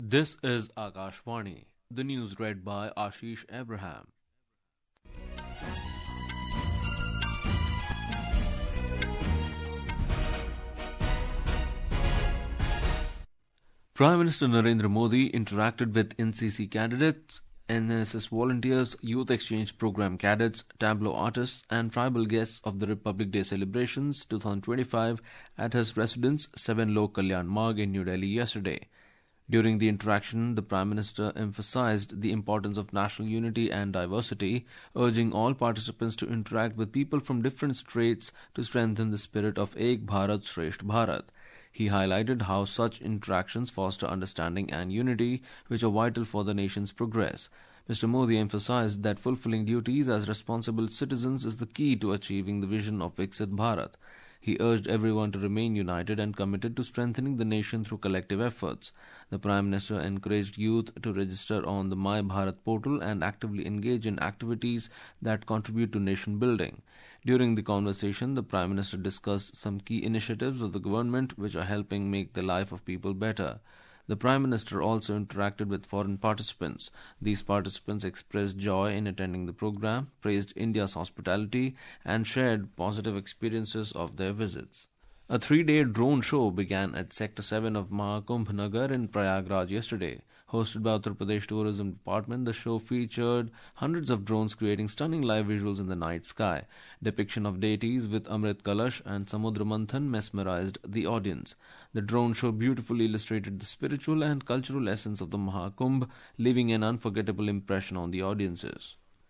This is Akashvani. The news read by Ashish Abraham. Prime Minister Narendra Modi interacted with NCC candidates, NSS volunteers, Youth Exchange Program cadets, tableau artists, and tribal guests of the Republic Day celebrations 2025 at his residence 7 Lok Kalyan Marg in New Delhi yesterday. During the interaction, the Prime Minister emphasized the importance of national unity and diversity, urging all participants to interact with people from different states to strengthen the spirit of Ek Bharat Shresth Bharat. He highlighted how such interactions foster understanding and unity, which are vital for the nation's progress. Mr. Modi emphasized that fulfilling duties as responsible citizens is the key to achieving the vision of Viksit Bharat. He urged everyone to remain united and committed to strengthening the nation through collective efforts. The Prime Minister encouraged youth to register on the My Bharat portal and actively engage in activities that contribute to nation building. During the conversation, the Prime Minister discussed some key initiatives of the government which are helping make the life of people better. The Prime Minister also interacted with foreign participants. These participants expressed joy in attending the program, praised India's hospitality, and shared positive experiences of their visits. A 3-day drone show began at Sector 7 of Mahakumbh Nagar in Prayagraj yesterday. Hosted by Uttar Pradesh Tourism Department, the show featured hundreds of drones creating stunning live visuals in the night sky. Depiction of deities with Amrit Kalash and Samudra Manthan mesmerized the audience. The drone show beautifully illustrated the spiritual and cultural essence of the Mahakumbh, leaving an unforgettable impression on the audiences.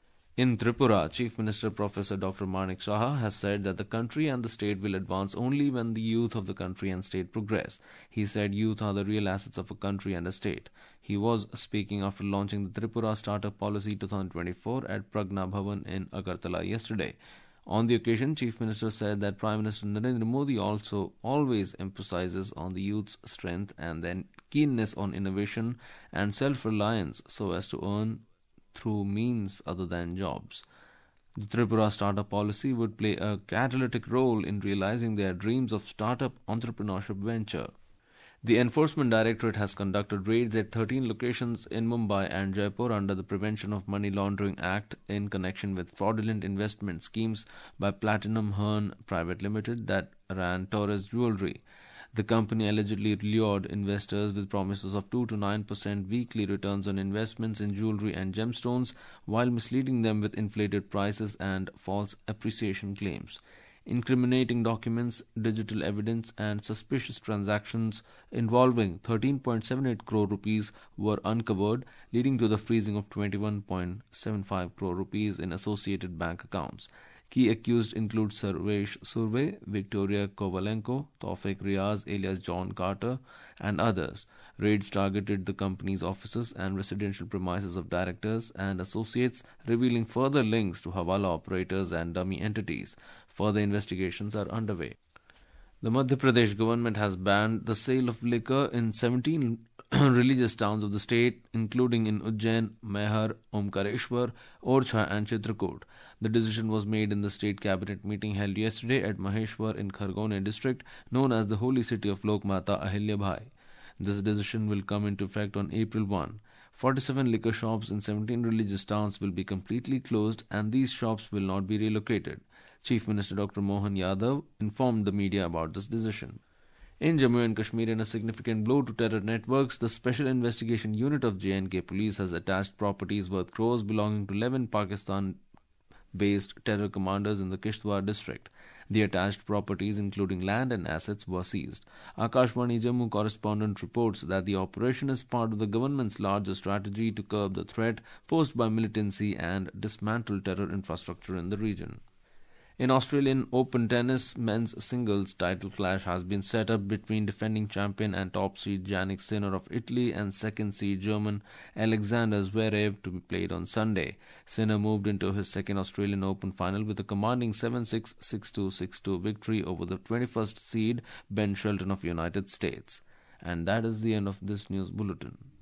In Tripura, Chief Minister Professor Dr. Manik Saha has said that the country and the state will advance only when the youth of the country and state progress. He said youth are the real assets of a country and a state. He was speaking after launching the Tripura Startup Policy 2024 at Pragna Bhavan in Agartala yesterday. On the occasion, Chief Minister said that Prime Minister Narendra Modi also always emphasizes on the youth's strength and their keenness on innovation and self-reliance so as to earn through means other than jobs. The Tripura Startup Policy would play a catalytic role in realizing their dreams of startup entrepreneurship venture. The Enforcement Directorate has conducted raids at 13 locations in Mumbai and Jaipur under the Prevention of Money Laundering Act in connection with fraudulent investment schemes by Platinum Hearn Private Limited that ran Torres Jewelry. The company allegedly lured investors with promises of 2 to 9% weekly returns on investments in jewelry and gemstones while misleading them with inflated prices and false appreciation claims. Incriminating documents, digital evidence, and suspicious transactions involving 13.78 crore rupees were uncovered, leading to the freezing of 21.75 crore rupees in associated bank accounts. Key accused include Sarvesh Surve, Victoria Kovalenko, Taufik Riaz alias John Carter, and others. Raids targeted the company's offices and residential premises of directors and associates, revealing further links to Hawala operators and dummy entities. Further investigations are underway. The Madhya Pradesh government has banned the sale of liquor in 17 religious towns of the state, including in Ujjain, Mehar, Omkareshwar, Orchha, and Chitrakoot. The decision was made in the state cabinet meeting held yesterday at Maheshwar in Khargone district, known as the holy city of Lokmata Ahilya Bhai. This decision will come into effect on April 1. 47 liquor shops in 17 religious towns will be completely closed, and these shops will not be relocated. Chief Minister Dr. Mohan Yadav informed the media about this decision. In Jammu and Kashmir, in a significant blow to terror networks, the Special Investigation Unit of J&K Police has attached properties worth crores belonging to 11 Pakistan-based terror commanders in the Kishtwar district. The attached properties, including land and assets, were seized. Akashvani Jammu correspondent reports that the operation is part of the government's larger strategy to curb the threat posed by militancy and dismantle terror infrastructure in the region. In Australian Open tennis, men's singles title clash has been set up between defending champion and top seed Jannik Sinner of Italy and second seed German Alexander Zverev to be played on Sunday. Sinner moved into his second Australian Open final with a commanding 7-6, 6-2, 6-2 victory over the 21st seed Ben Shelton of United States. And that is the end of this news bulletin.